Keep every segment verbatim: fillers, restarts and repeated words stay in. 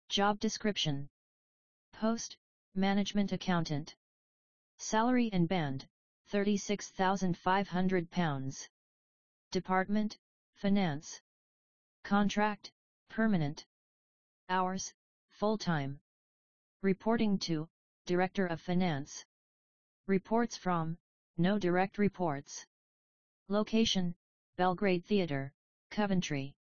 Job description. Post, Management Accountant. Salary and band, thirty-six thousand five hundred pounds. Department, Finance. Contract, permanent. Hours, full-time. Reporting to, Director of Finance. Reports from, no direct reports. Location, Belgrade Theatre, Coventry.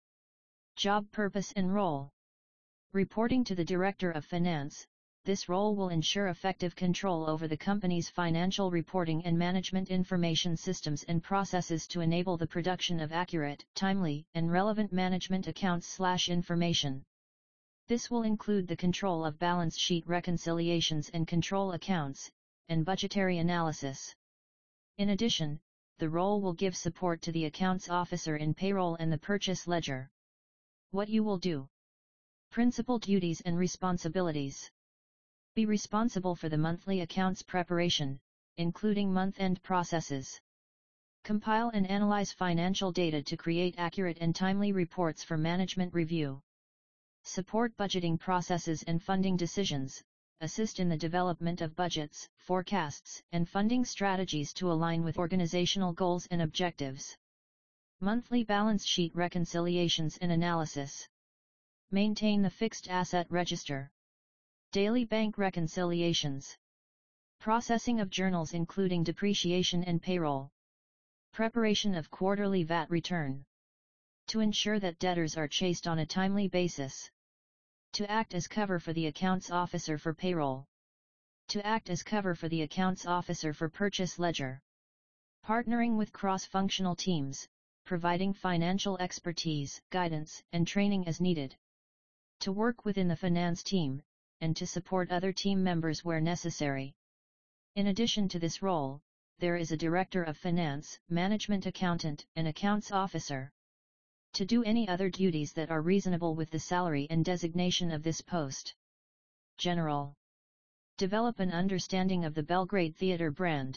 Job purpose and role. Reporting to the Director of Finance, this role will ensure effective control over the company's financial reporting and management information systems and processes to enable the production of accurate, timely, and relevant management accounts/information. This will include the control of balance sheet reconciliations and control accounts, and budgetary analysis. In addition, the role will give support to the accounts officer in payroll and the purchase ledger. What you will do. Principal duties and responsibilities. Be responsible for the monthly accounts preparation, including month-end processes. Compile and analyze financial data to create accurate and timely reports for management review. Support budgeting processes and funding decisions, assist in the development of budgets, forecasts, and funding strategies to align with organizational goals and objectives. Monthly balance sheet reconciliations and analysis. Maintain the fixed asset register. Daily bank reconciliations. Processing of journals including depreciation and payroll. Preparation of quarterly V A T return. To ensure that debtors are chased on a timely basis. To act as cover for the accounts officer for payroll. To act as cover for the accounts officer for purchase ledger. Partnering with cross-functional teams, providing financial expertise, guidance, and training as needed. To work within the finance team, and to support other team members where necessary. In addition to this role, there is a Director of Finance, Management Accountant, and Accounts Officer. To do any other duties that are reasonable with the salary and designation of this post. General. Develop an understanding of the Belgrade Theatre brand.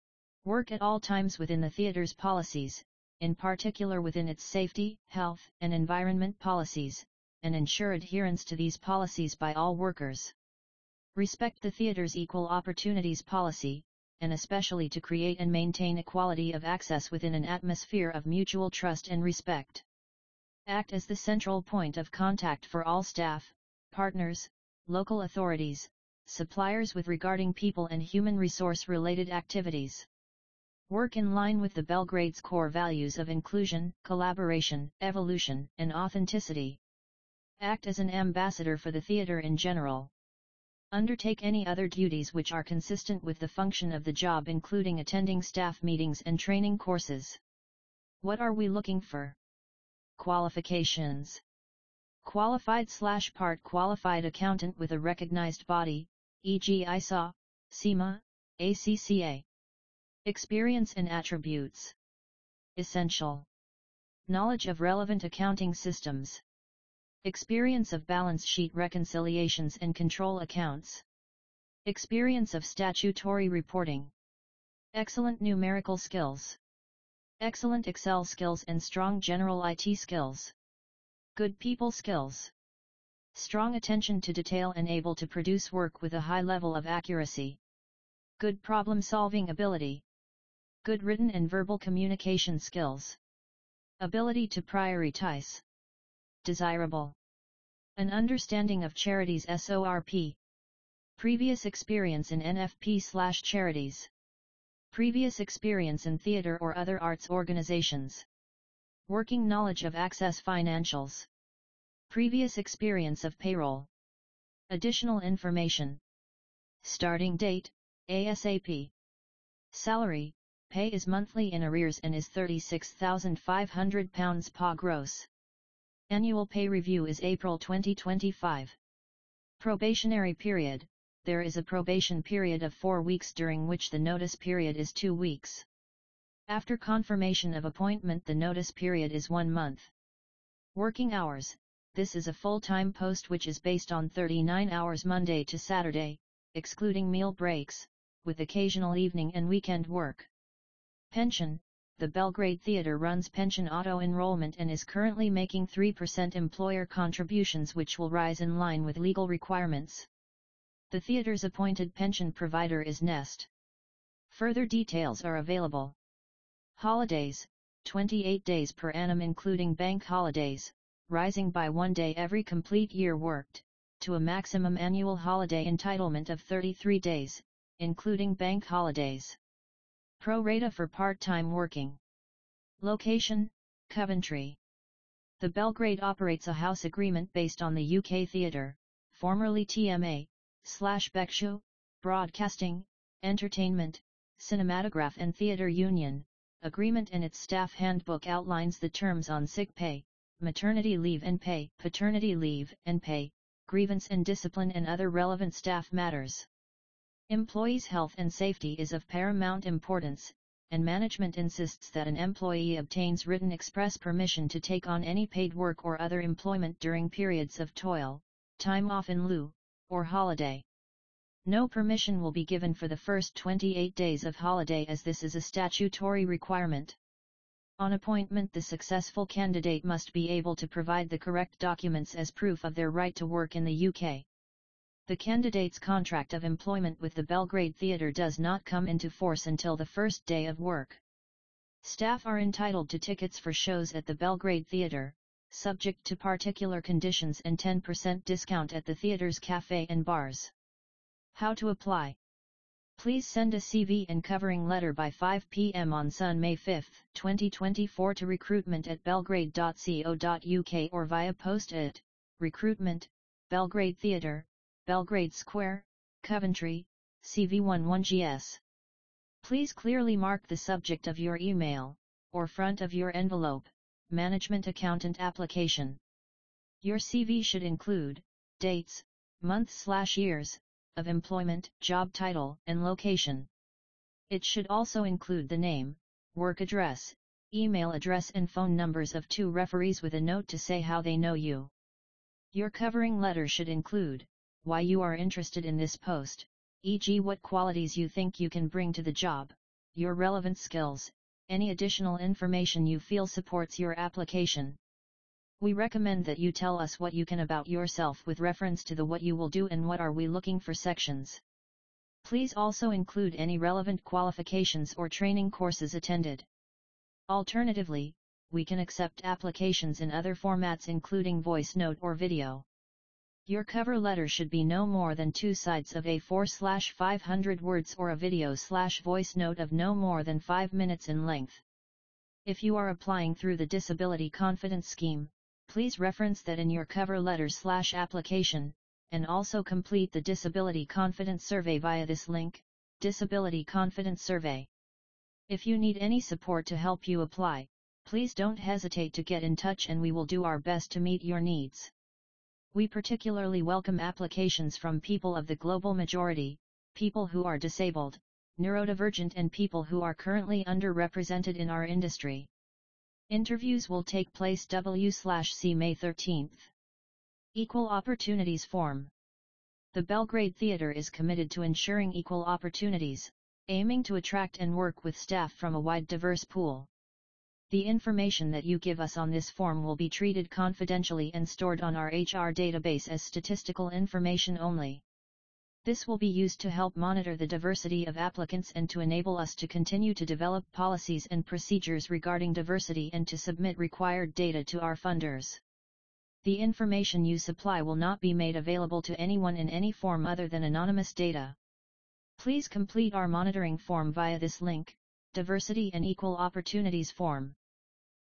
Work at all times within the theatre's policies, in particular within its safety, health, and environment policies, and ensure adherence to these policies by all workers. Respect the theatre's equal opportunities policy, and especially to create and maintain equality of access within an atmosphere of mutual trust and respect. Act as the central point of contact for all staff, partners, local authorities, suppliers with regarding people and human resource related activities. Work in line with the Belgrade's core values of inclusion, collaboration, evolution, and authenticity. Act as an ambassador for the theatre in general. Undertake any other duties which are consistent with the function of the job, including attending staff meetings and training courses. What are we looking for? Qualifications. Qualified slash part qualified accountant with a recognized body, for example I S A, CIMA, A C C A. Experience and attributes. Essential. Knowledge of relevant accounting systems. Experience of balance sheet reconciliations and control accounts. Experience of statutory reporting. Excellent numerical skills. Excellent Excel skills and strong general I T skills. Good people skills. Strong attention to detail and able to produce work with a high level of accuracy. Good problem-solving ability. Good written and verbal communication skills. Ability to prioritize. Desirable. An understanding of charities S O R P. Previous experience in N F P/charities. Previous experience in theatre or other arts organizations. Working knowledge of Access Financials. Previous experience of payroll. Additional information. Starting date, ASAP. Salary, pay is monthly in arrears and is thirty-six thousand five hundred pounds per gross. Annual pay review is April twenty twenty-five. Probationary period, there is a probation period of four weeks during which the notice period is two weeks. After confirmation of appointment the notice period is one month. Working hours, this is a full-time post which is based on thirty-nine hours Monday to Saturday, excluding meal breaks, with occasional evening and weekend work. Pension, the Belgrade Theatre runs pension auto-enrollment and is currently making three percent employer contributions, which will rise in line with legal requirements. The theatre's appointed pension provider is Nest. Further details are available. Holidays, twenty-eight days per annum including bank holidays, rising by one day every complete year worked, to a maximum annual holiday entitlement of thirty-three days, including bank holidays. Pro rata for part-time working. Location, Coventry. The Belgrade operates a house agreement based on the U K Theatre, formerly T M A, slash Bekshu, Broadcasting, Entertainment, Cinematograph and Theatre Union, agreement, and its staff handbook outlines the terms on sick pay, maternity leave and pay, paternity leave and pay, grievance and discipline and other relevant staff matters. Employees' health and safety is of paramount importance, and management insists that an employee obtains written express permission to take on any paid work or other employment during periods of toil, time off in lieu, or holiday. No permission will be given for the first twenty-eight days of holiday, as this is a statutory requirement. On appointment, the successful candidate must be able to provide the correct documents as proof of their right to work in the U K. The candidate's contract of employment with the Belgrade Theatre does not come into force until the first day of work. Staff are entitled to tickets for shows at the Belgrade Theatre, subject to particular conditions, and ten percent discount at the theatre's cafe and bars. How to apply? Please send a C V and covering letter by five p m on Sunday, May fifth, twenty twenty-four to recruitment at belgrade dot co dot U K or via post at Recruitment, Belgrade Theatre, Belgrade Square, Coventry, C V eleven G S. Please clearly mark the subject of your email, or front of your envelope, Management Accountant Application. Your C V should include dates, months/years, of employment, job title, and location. It should also include the name, work address, email address and phone numbers of two referees with a note to say how they know you. Your covering letter should include why you are interested in this post, for example what qualities you think you can bring to the job, your relevant skills, any additional information you feel supports your application. We recommend that you tell us what you can about yourself with reference to the what you will do and what are we looking for sections. Please also include any relevant qualifications or training courses attended. Alternatively, we can accept applications in other formats including voice note or video. Your cover letter should be no more than two sides of A four slash five hundred words or a video slash voice note of no more than five minutes in length. If you are applying through the Disability Confidence Scheme, please reference that in your cover letter slash application, and also complete the Disability Confidence Survey via this link, Disability Confidence Survey. If you need any support to help you apply, please don't hesitate to get in touch and we will do our best to meet your needs. We particularly welcome applications from people of the global majority, people who are disabled, neurodivergent and people who are currently underrepresented in our industry. Interviews will take place W C May thirteenth. Equal Opportunities Form. The Belgrade Theatre is committed to ensuring equal opportunities, aiming to attract and work with staff from a wide diverse pool. The information that you give us on this form will be treated confidentially and stored on our H R database as statistical information only. This will be used to help monitor the diversity of applicants and to enable us to continue to develop policies and procedures regarding diversity and to submit required data to our funders. The information you supply will not be made available to anyone in any form other than anonymous data. Please complete our monitoring form via this link, Diversity and Equal Opportunities Form.